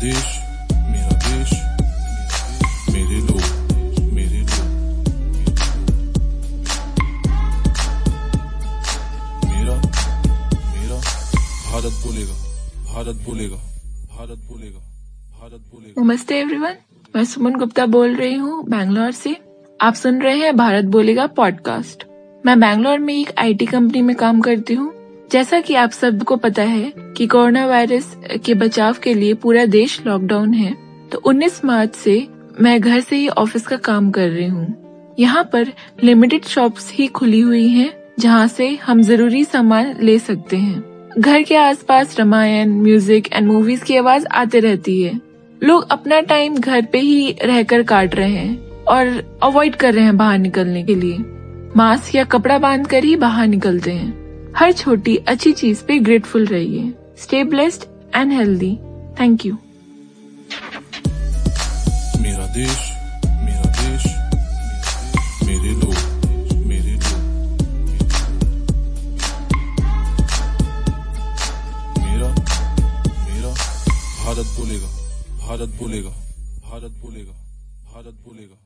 देश मेरा देश, मेरे लोग मेरे लोग, मेरा मेरा भारत बोलेगा, भारत बोलेगा, भारत बोलेगा, भारत बोलेगा। नमस्ते एवरीवन, मैं सुमन गुप्ता बोल रही हूँ बैंगलोर से। आप सुन रहे हैं भारत बोलेगा पॉडकास्ट। मैं बैंगलोर में एक आईटी कंपनी में काम करती हूँ। जैसा कि आप सबको पता है कि कोरोना वायरस के बचाव के लिए पूरा देश लॉकडाउन है, तो 19 मार्च से मैं घर से ही ऑफिस का काम कर रही हूँ। यहाँ पर लिमिटेड शॉप्स ही खुली हुई हैं, जहाँ से हम जरूरी सामान ले सकते हैं। घर के आसपास रामायण, म्यूजिक एंड मूवीज की आवाज आते रहती है। लोग अपना टाइम घर पे ही रहकर काट रहे हैं और अवॉइड कर रहे हैं बाहर निकलने के लिए। मास्क या कपड़ा बांध कर ही बाहर निकलते हैं। हर छोटी अच्छी चीज पे ग्रेटफुल रहिए। Stay blessed and healthy. Thank you. मेरा देश मेरे लोग मेरे लोग, मेरा मेरा भारत बोलेगा, भारत बोलेगा, भारत बोलेगा, भारत बोलेगा।